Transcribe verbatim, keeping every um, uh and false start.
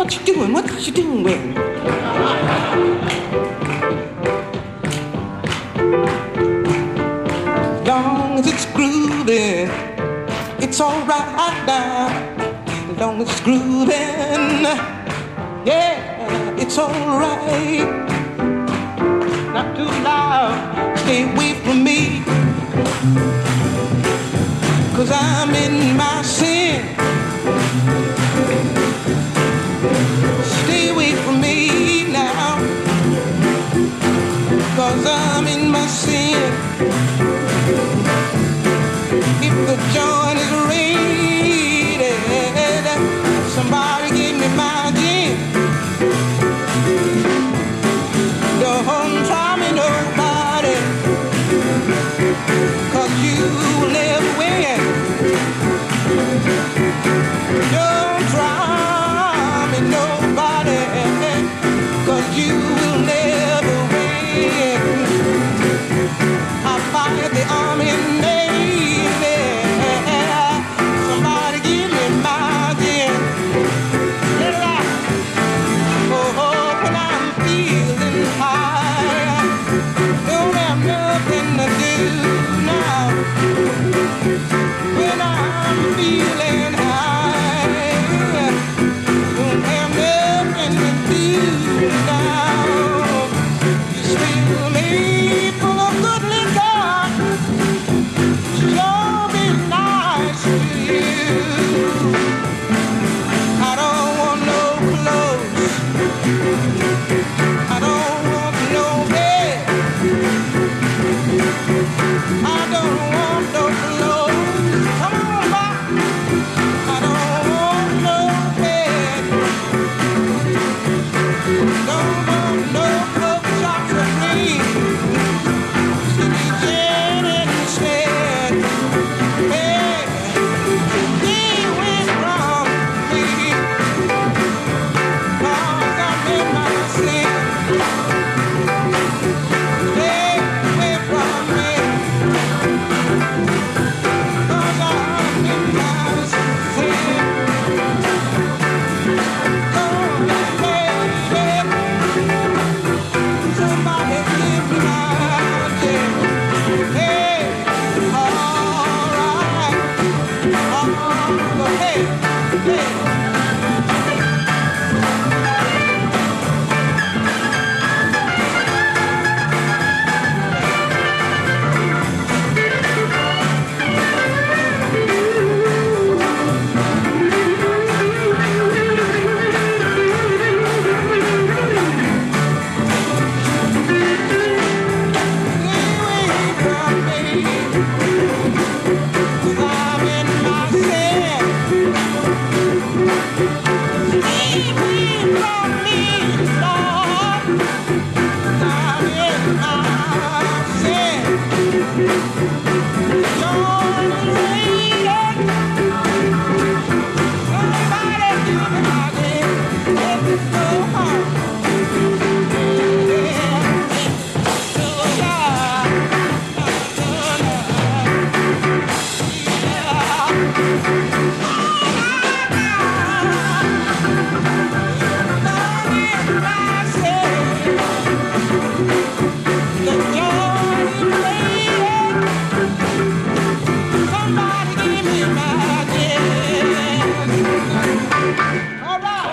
What you doing? What you doing? Long as it's grooving, it's alright now. As long as it's grooving, yeah, it's alright. Not too loud, stay away from me, 'cause I'm in my sin. Stay away from me now, 'cause I'm in my sin. If the joint is raided, somebody give me my gin. Don't try me nobody, 'cause you will never win. Don't try me nobody, 'cause you will never win. I fight the army and navy. Somebody give me my gin. Get it out. Oh, when I'm feeling high, don't have nothing to do now. When I'm feeling high, don't have nothing to do now. You spill me full of good liquor, sure be nice to you. I don't want no clothes, I don't want no bed, I don't want no clothes. Come on, Bob. I don't want no bed, don't want no coke shots or cream. Give me gin instead. Hey, stay away from me, 'cause I'm in my sin. Stay away from me, 'cause I'm in my sin. Don't let me slip. Somebody give me my gin. Hey, all right. Oh, hey, hey. Somebody give me my gin. All right.